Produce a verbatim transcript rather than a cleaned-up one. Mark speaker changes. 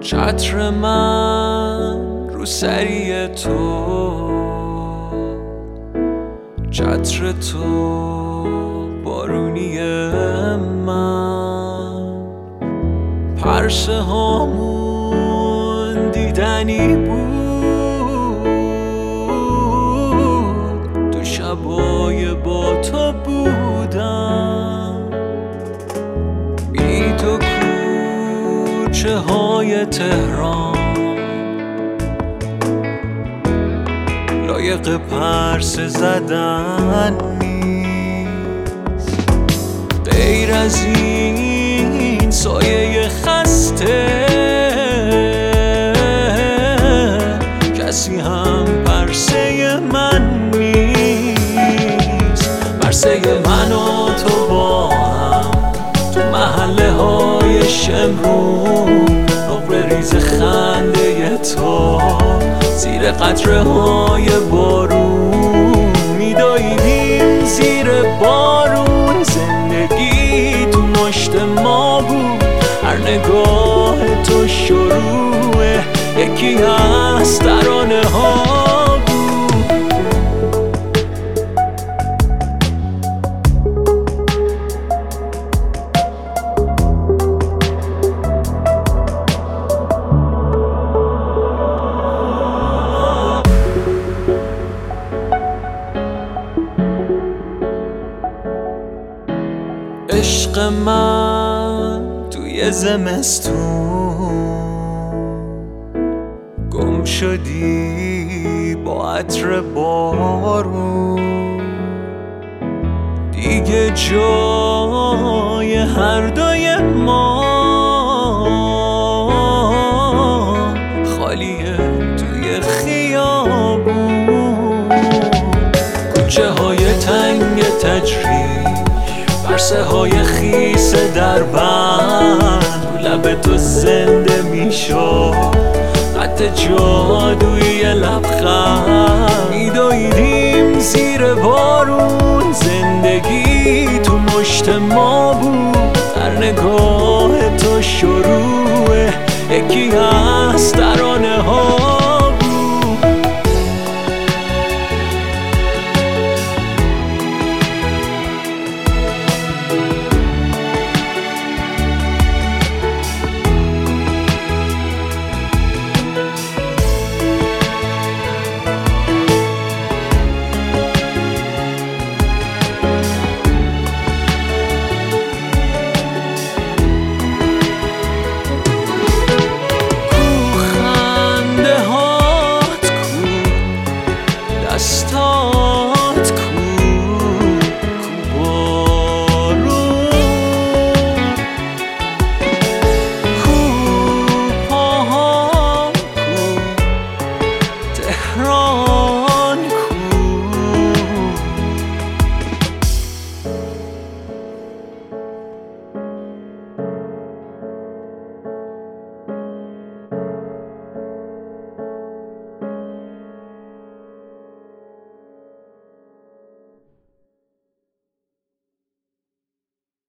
Speaker 1: چتر من رو سری تو، چتر تو بارونی من، پرسه هامون دیدنی بود، تو شبای با تو بودم، بی تو کوچه های تهران لایق پرسه زدن نیست، غیر از این سایه خسته کسی هم پرسه من نیست. پرسه من و تو با هم تو محله های شمرون، نقره ریز خنده تو زیر قطره های بارون، میدویدیم زیر بارون، زندگی تو مشت ما بود، هر نگاه تو شروع یکی از ترانه ها بود. عشق من توی زمستون گم شدی با عطر بارون، دیگه جای هر دوی ما خالیه توی خیابون، کوچه های تنگ تجریش، پرسه های خیس در بند، لب تو زنده میشد خط جادوی لبخند، میدویدیم زیر بارون، زندگی تو مشت ما بود، در نگاه تو شروع یکی از